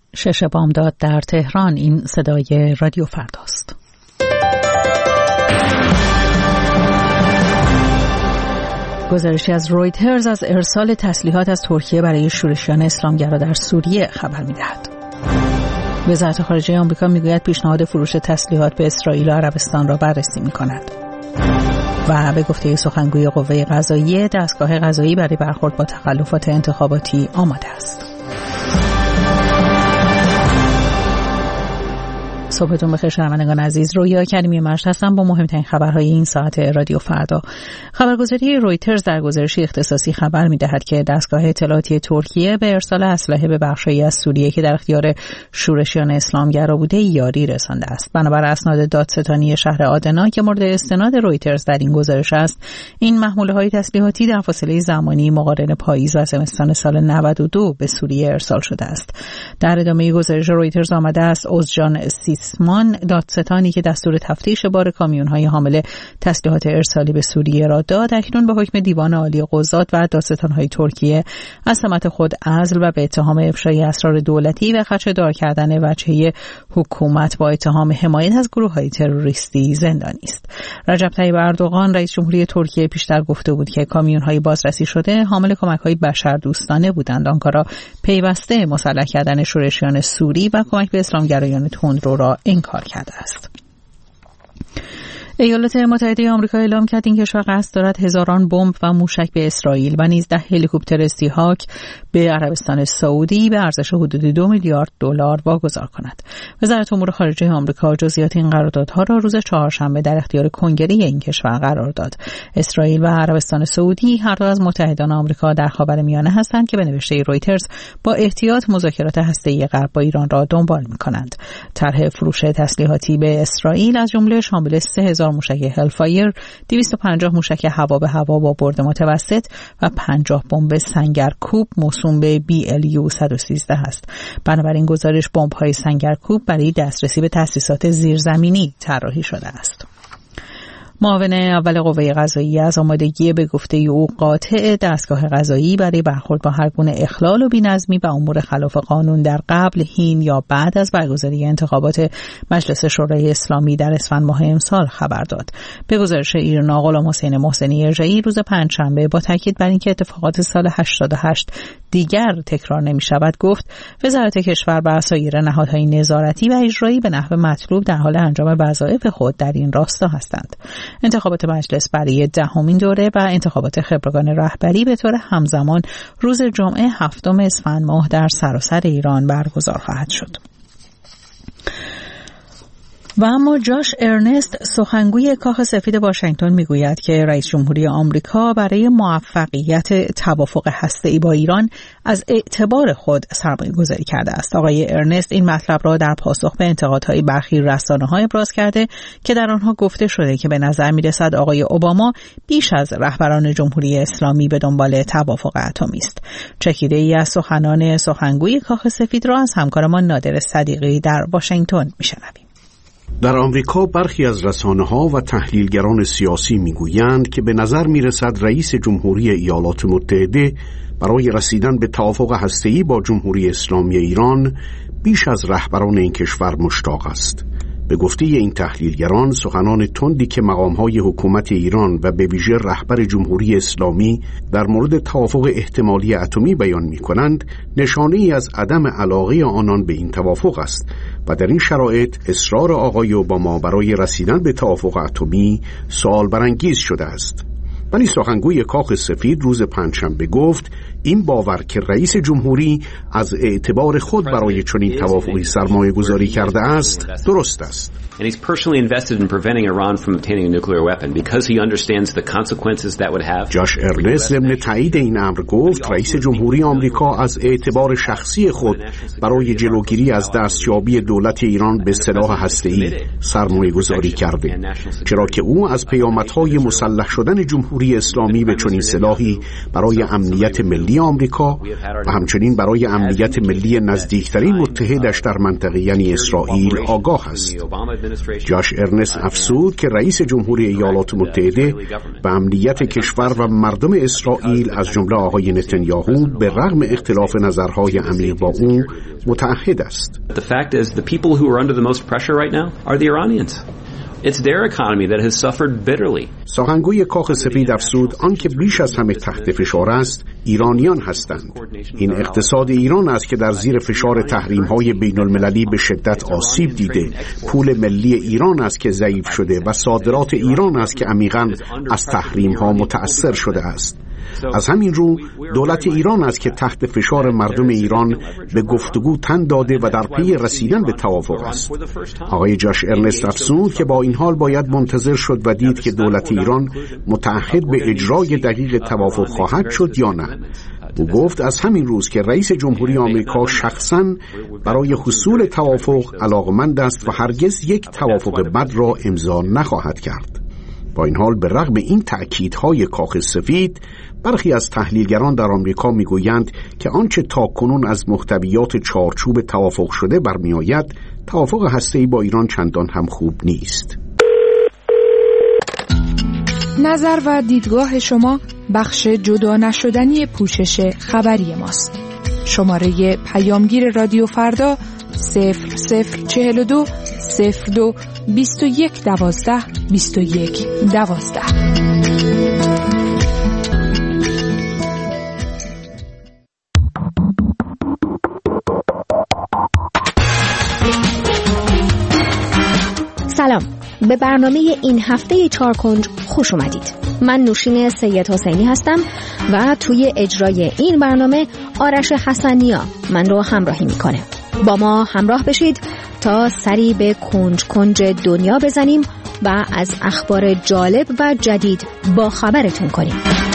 6 بامداد در تهران. این صدای رادیو فرداست. گزارشی از رویترز از ارسال تسلیحات از ترکیه برای شورشیان اسلامگرا در سوریه خبر می‌دهد. وزارت خارجه آمریکا میگوید پیشنهاد فروش تسلیحات به اسرائیل و عربستان را بررسی می‌کند. و به گفته سخنگوی قوه قضاییه، دستگاه قضایی برای برخورد با تخلفات انتخاباتی آماده است. صبحتون بخیر شنوندگان عزیز. رویا کریمی مجد هستم با مهمترین خبرهای این ساعت رادیو فردا. خبرگزاری رویترز در گزارشی اختصاصی خبر می‌دهد که دستگاه اطلاعاتی ترکیه به ارسال اسلحه به بخشی از سوریه که در اختیار شورشیان اسلامگرا بوده یاری رسانده است. بنابر اسناد دادستانی شهر آدنا که مورد استناد رویترز در این گزارش است، این محموله‌های تسلیحاتی در فاصله زمانی مقارن پاییز و زمستان سال 92 به سوریه ارسال شده است. در ادامه گزارش رویترز آمده است اوزجان سیسمان، دادستانی که دستور تفتیش بار کامیون‌های حامل تسلیحات ارسالی به سوریه را داد، اکنون به حکم دیوان عالی قضات و دادستان‌های ترکیه از سمت خود عزل و به اتهام افشای اسرار دولتی و خدشه‌دار کردن وجهه حکومت با اتهام حمایت از گروه‌های تروریستی زندانی است. رجب طیب اردوغان رئیس جمهوری ترکیه پیشتر گفته بود که کامیون‌های بازرسی شده حامل کمک‌های بشردوستانه بودند. آنکارا پیوسته مسلح کردن شورشیان سوری و کمک به اسلامگرایان تندرو را انکار کرده است. ایالات متحده آمریکا اعلام کرد این کشور قصد دارد هزاران بمب و موشک به اسرائیل و نیز 10 هلیکوپتر استیهاک به عربستان سعودی به ارزش حدود 2 میلیارد دلار واگذار کند. وزارت امور خارجه آمریکا جزئیات این قراردادها را روز چهارشنبه در اختیار کنگره این کشور قرار داد. اسرائیل و عربستان سعودی هر دو از متحدان آمریکا در خاورمیانه هستند که به نوشته رویترز با احتیاط مذاکرات هسته‌ای غرب با ایران را دنبال می‌کنند. طرح فروش تسلیحاتی به اسرائیل از جمله شامل 3000 موشک هلفایر، 250 موشک هوا به هوا با برد متوسط و 50 بمب سنگرکوب موسوم به BLU 113 است. بنابراین گزارش بمب‌های سنگرکوب برای دسترسی به تأسیسات زیرزمینی طراحی شده است. معاون اول قوه قضاییه از آمادگی به گفته او قاطع دستگاه قضایی برای برخورد با هر گونه اخلال و بی‌نظمی و امور خلاف قانون در قبل، حین یا بعد از برگزاری انتخابات مجلس شورای اسلامی در اسفند ماه امسال خبر داد. به گزارش ایرنا غلام حسین محسنی ارجعی روز پنجشنبه با تاکید بر اینکه اتفاقات سال 88 دیگر تکرار نمی‌شود گفت وزارت کشور و سایر نهادهای نظارتی و اجرایی به نحو مطلوب در حال انجام وظایف خود در این راستا هستند. انتخابات مجلس برای 10مین دوره و انتخابات خبرگان رهبری به طور همزمان روز جمعه 7 اسفند ماه در سراسر ایران برگزار خواهد شد. و اما جاش ارنست سخنگوی کاخ سفید واشنگتن میگوید که رئیس جمهوری آمریکا برای موفقیت توافق هسته‌ای با ایران از اعتبار خود سرمایه‌گذاری کرده است. آقای ارنست این مطلب را در پاسخ به انتقادهای برخی رسانه‌ها ابراز کرده که در آنها گفته شده که به نظر می‌رسد آقای اوباما بیش از رهبران جمهوری اسلامی به دنبال توافق اتمی است. چکیده‌ای از سخنان سخنگوی کاخ سفید را از همکارمان نادر صدیقی در واشنگتن می‌شنویم. در آمریکا برخی از رسانه‌ها و تحلیلگران سیاسی می‌گویند که به نظر می‌رسد رئیس جمهوری ایالات متحده برای رسیدن به توافق هسته‌ای با جمهوری اسلامی ایران بیش از رهبران این کشور مشتاق است. به گفته این تحلیلگران سخنان تندی که مقام‌های حکومت ایران و به ویژه رهبر جمهوری اسلامی در مورد توافق احتمالی اتمی بیان می‌کنند نشانه‌ای از عدم علاقه آنان به این توافق است و در این شرایط اصرار آقای اوباما برای رسیدن به توافق اتمی سوال برانگیز شده است. ولی سخنگوی کاخ سفید روز پنجشنبه گفت این باور که رئیس جمهوری از اعتبار خود برای چنین توافقی سرمایه گذاری کرده است درست است. And he's personally invested in preventing Iran from obtaining a nuclear weapon because he understands the consequences that would have. جاش ارنست ضمن تایید این امر گفت رئیس جمهوری آمریکا از اعتبار شخصی خود برای جلوگیری از دستیابی دولت ایران به سلاح هسته‌ای سرمایه گذاری کرده، چرا که او از پیامدهای مسلح شدن جمهوری اسلامی به چنین سلاحی برای امنیت ملی ملی آمریکا و همچنین برای امنیت ملی نزدیکترین متحدش در منطقه یعنی اسرائیل آگاه است. جاش ارنست افزود که رئیس جمهوری ایالات متحده به امنیت کشور و مردم اسرائیل از جمله آقای نتانیاهو به رغم اختلاف نظرهای عمیق با او متعهد است. The fact is the people who are under the most pressure right now are the Iranians. It's their economy that has suffered bitterly. سخنگوی کاخ سفید افزود آنکه بیش از همه تحت فشار است ایرانیان هستند. این اقتصاد ایران است که در زیر فشار تحریم‌های بین‌المللی به شدت آسیب دیده. پول ملی ایران است که ضعیف شده و صادرات ایران است که عمیقاً از تحریم‌ها متأثر شده است. از همین رو دولت ایران است که تحت فشار مردم ایران به گفتگو تن داده و در پی رسیدن به توافق است. آقای جاش ارنست افزود که با این حال باید منتظر شد و دید که دولت ایران متعهد به اجرای دقیق توافق خواهد شد یا نه. او گفت از همین روز که رئیس جمهوری آمریکا شخصاً برای حصول توافق علاقمند است و هرگز یک توافق بد را امضا نخواهد کرد. با این حال به رغم این تأکیدهای کاخ سفید برخی از تحلیلگران در آمریکا میگویند که آنچه تاکنون از محتویات چارچوب توافق شده برمیآید توافق هسته‌ای با ایران چندان هم خوب نیست. نظر و دیدگاه شما بخش جدا نشدنی پوشش خبری ماست. شماره پیامگیر رادیو فردا 0042 02 21 12 21 12. سلام، به برنامه این هفته چارکنج خوش اومدید. من نوشین سید حسینی هستم و توی اجرای این برنامه آرش حسنیا من رو همراهی میکنه. با ما همراه بشید تا سری به کنج کنج دنیا بزنیم و از اخبار جالب و جدید با خبرتون کنیم.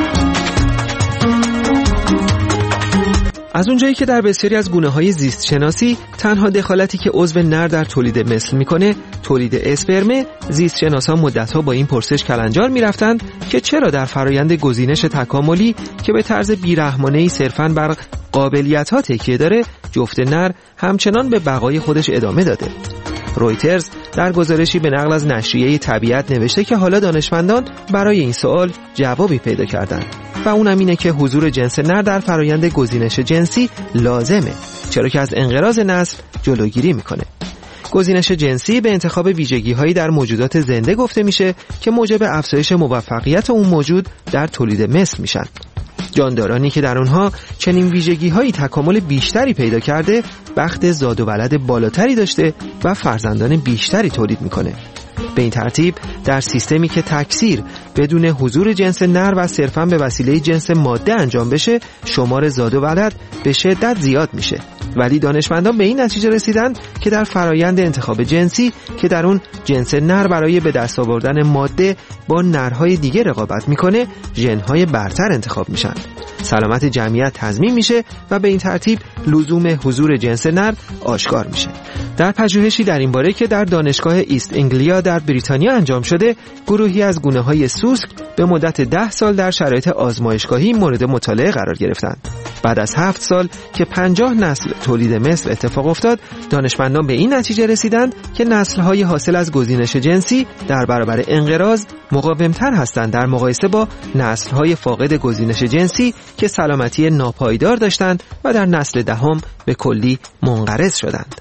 از اونجایی که در بسیاری از گونه‌های زیست شناسی تنها دخالتی که عضو نر در تولید مثل میکنه تولید اسپرمه، زیست شناسان مدت‌ها با این پرسش کلنجار میرفتند که چرا در فرایند گزینش تکاملی که به طرز بیرحمانه‌ای صرفاً بر قابلیت‌ها تکیه داره جفت نر همچنان به بقای خودش ادامه داده. رویترز در گزارشی به نقل از نشریه طبیعت نوشته که حالا دانشمندان برای این سوال جوابی پیدا کردند و اونم اینه که حضور جنس نر در فرایند گزینش جنسی لازمه، چرا که از انقراض نسل جلوگیری میکنه. گزینش جنسی به انتخاب ویژگی‌هایی در موجودات زنده گفته میشه که موجب افزایش موفقیت اون موجود در تولید مثل میشن. جاندارانی که در اونها چنین ویژگی‌هایی تکامل بیشتری پیدا کرده بخت زاد و ولد بالاتری داشته و فرزندان بیشتری تولید میکنه. به این ترتیب در سیستمی که تکثیر بدون حضور جنس نر و صرفاً به وسیله جنس ماده انجام بشه شمار زاد و ولد به شدت زیاد میشه. ولی دانشمندان به این نتیجه رسیدن که در فرایند انتخاب جنسی که در اون جنس نر برای به دست آوردن ماده با نرهای دیگه رقابت میکنه ژن‌های برتر انتخاب میشن. سلامت جمعیت تضمین میشه و به این ترتیب لزوم حضور جنس نر آشکار میشه. در پژوهشی در این باره که در دانشگاه ایست انگلیا در بریتانیا انجام شده گروهی از گونه‌های سوسک به مدت 10 سال در شرایط آزمایشگاهی مورد مطالعه قرار گرفتند. بعد از 7 سال که 50 نسل تولید مثل اتفاق افتاد دانشمندان به این نتیجه رسیدند که نسل‌های حاصل از گزینش جنسی در برابر انقراض مقاوم‌تر هستند در مقایسه با نسل‌های فاقد گزینش جنسی که سلامتی ناپایدار داشتند و در نسل دهم به کلی منقرض شدند.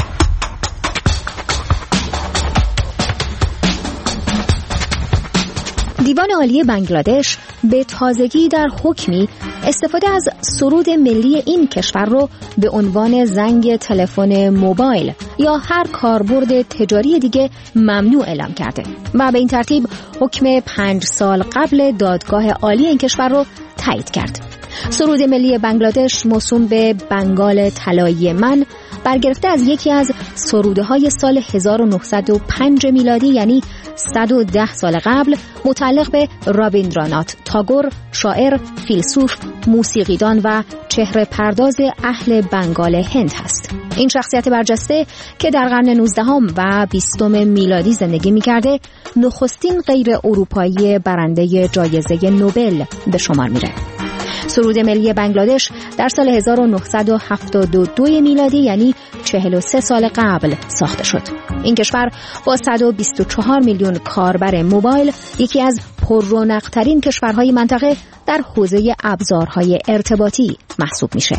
دیوان عالی بنگلادش به تازگی در حکمی استفاده از سرود ملی این کشور رو به عنوان زنگ تلفن موبایل یا هر کاربرد تجاری دیگه ممنوع اعلام کرده و به این ترتیب حکم 5 سال قبل دادگاه عالی این کشور رو تایید کرد. سرود ملی بنگلادش موسوم به بنگال طلایی من برگرفته از یکی از سرودهای سال 1905 میلادی یعنی 110 سال قبل متعلق به رابیندرانات تاگور، شاعر، فیلسوف، موسیقیدان و چهره پرداز اهل بنگال هند هست. این شخصیت برجسته که در قرن 19 و 20 میلادی زندگی می‌کرده، نخستین غیر اروپایی برنده جایزه نوبل به شمار میره. سرود ملی بنگلادش در سال 1972 میلادی یعنی 43 سال قبل ساخته شد. این کشور با 124 میلیون کاربر موبایل یکی از پررونق‌ترین کشورهای منطقه در حوزه ابزارهای ارتباطی محسوب میشه.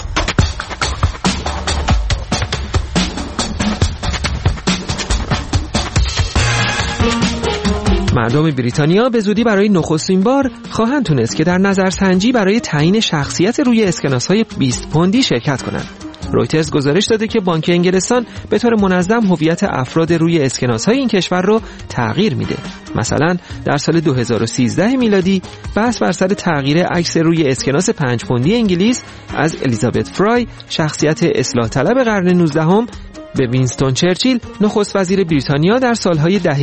مردم بریتانیا به زودی برای نخستین بار خواهند تونست که در نظرسنجی برای تعیین شخصیت روی اسکناس‌های 20 پوندی شرکت کنند. رویترز گزارش داده که بانک انگلستان به طور منظم هویت افراد روی اسکناس‌های این کشور رو تغییر میده. مثلا در سال 2013 میلادی بحث بر سر تغییر عکس روی اسکناس 5 پوندی انگلیس از الیزابت فرای، شخصیت اصلاح طلب قرن 19 به وینستون چرچیل، نخست وزیر بریتانیا در سالهای دهه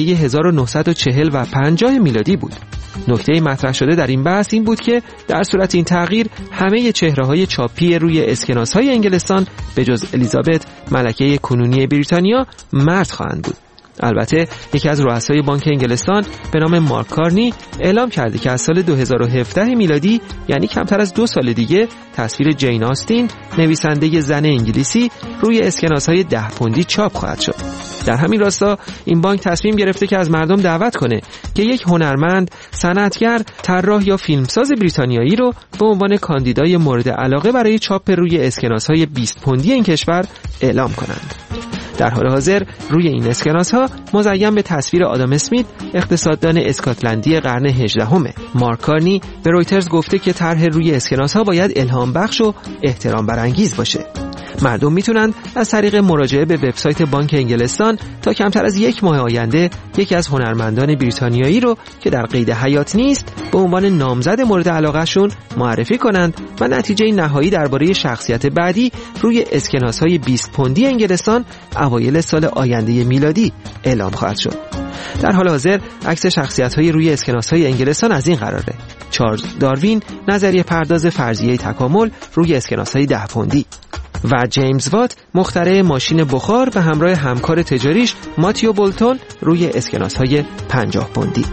1940 و 50 میلادی بود. نکته مطرح شده در این بحث این بود که در صورت این تغییر همه چهره‌های چاپی روی اسکناس‌های انگلستان به جز الیزابت ملکه کنونی بریتانیا مرد خواهند بود. البته یکی از رؤسای بانک انگلستان به نام مارک کارنی اعلام کرده که از سال 2017 میلادی یعنی کمتر از 2 سال دیگه تصویر جین آستین، نویسنده زن انگلیسی، روی اسکناس‌های 10 پوندی چاپ خواهد شد. در همین راستا این بانک تصمیم گرفته که از مردم دعوت کنه که یک هنرمند، صنعتگر، طراح یا فیلمساز بریتانیایی رو به عنوان کاندیدای مورد علاقه برای چاپ روی اسکناس‌های 20 پوندی این کشور اعلام کنند. در حال حاضر روی این اسکناس‌ها مزین به تصویر آدام اسمیت، اقتصاددان اسکاتلندی قرن 18. مارک کارنی به رویترز گفته که طرح روی اسکناس‌ها باید الهام بخش و احترام برانگیز باشه. مردم میتونن از طریق مراجعه به وبسایت بانک انگلستان تا کمتر از 1 ماه آینده یکی از هنرمندان بریتانیایی رو که در قید حیات نیست به عنوان نامزد مورد علاقهشون معرفی کنند و نتیجه نهایی درباره شخصیت بعدی روی اسکناس‌های 20 پوندی انگلستان اوایل سال آینده میلادی اعلام خواهد شد. در حال حاضر عکس شخصیت‌های روی اسکناس‌های انگلستان از این قراره: چارلز داروین، نظریه پرداز فرضیه تکامل روی اسکناس‌های 10 پوندی و جیمز وات، مخترع ماشین بخار به همراه همکار تجاریش ماتیو بولتون روی اسکناس‌های 50 پوندی.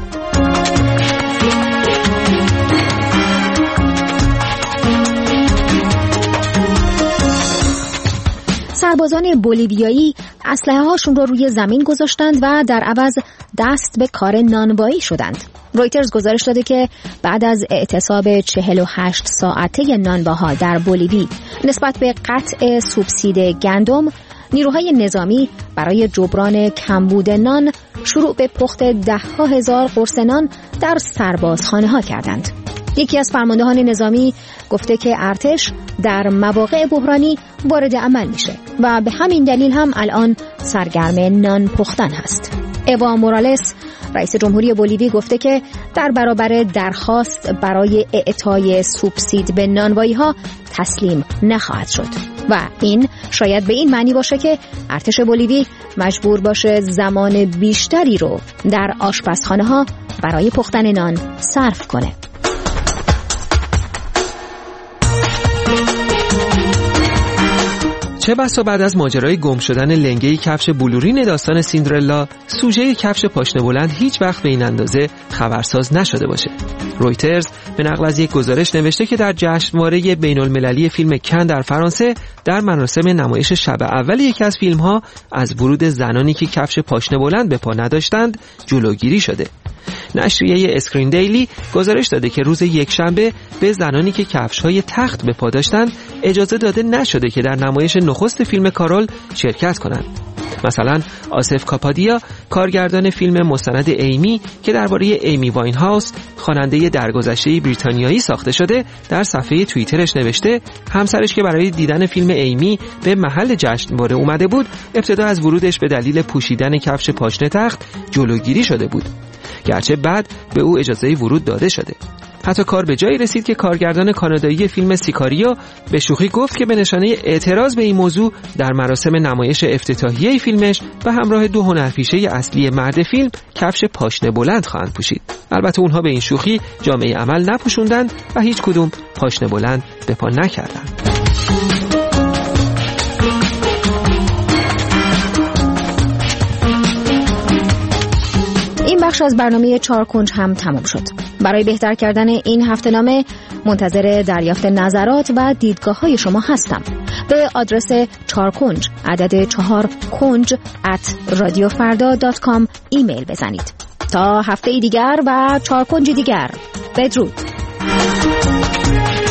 سربازان بولیویایی اسلحه هاشون رو روی زمین گذاشتند و در عوض دست به کار نانوایی شدند. رویترز گزارش داده که بعد از اعتصاب 48 ساعته نانواها در بولیوی نسبت به قطع سوبسید گندم، نیروهای نظامی برای جبران کمبود نان شروع به پخت 10,000 قرص نان در سربازخانه ها کردند. یکی از فرماندهان نظامی گفته که ارتش در مواقع بحرانی وارد عمل میشه و به همین دلیل هم الان سرگرم نان پختن هست. اوا مورالس، رئیس جمهوری بولیوی، گفته که در برابر درخواست برای اعطای سوبسید به نانوایی ها تسلیم نخواهد شد و این شاید به این معنی باشه که ارتش بولیوی مجبور باشه زمان بیشتری رو در آشپزخانه ها برای پختن نان صرف کنه. چه بسا بعد از ماجرای گم شدن لنگه کفش بلورین داستان سیندرلا، سوژه کفش پاشنه بلند هیچ وقت به این اندازه خبرساز نشده باشه. رویترز به نقل از یک گزارش نوشته که در جشنواره بین‌المللی فیلم کن در فرانسه در مراسم نمایش شب اول یکی از فیلم‌ها از ورود زنانی که کفش پاشنه بلند به پا نداشتند جلوگیری شده. نشریه اسکرین دیلی گزارش داده که روز یکشنبه به زنانی که کفش‌های تخت به پا داشتند اجازه داده نشده که در نمایش نخست فیلم کارول شرکت کنند. مثلا آصف کاپادیا، کارگردان فیلم مستند ایمی که درباره ایمی واینهاوس، خواننده درگذشته بریتانیایی ساخته شده، در صفحه توییترش نوشته همسرش که برای دیدن فیلم ایمی به محل جشنواره اومده بود، ابتدا از ورودش به دلیل پوشیدن کفش پاشنه تخت جلوگیری شده بود، گرچه بعد به او اجازه ورود داده شده. حتی کار به جایی رسید که کارگردان کانادایی فیلم سیکاریو به شوخی گفت که به نشانه اعتراض به این موضوع در مراسم نمایش افتتاحیه فیلمش به همراه 2 هنرپیشه اصلی مرد فیلم کفش پاشنه بلند خواهند پوشید. البته اونها به این شوخی جامعه عمل نپوشوندند و هیچ کدوم پاشنه بلند به پا نکردند. این بخش از برنامه 4 کنج هم تمام شد. برای بهتر کردن این هفته‌نامه منتظر دریافت نظرات و دیدگاه‌های شما هستم. به آدرس 4 کنج عدد 4 کنج @radiofarda.com ایمیل بزنید. تا هفته دیگر و 4 کنج دیگر. بدرود.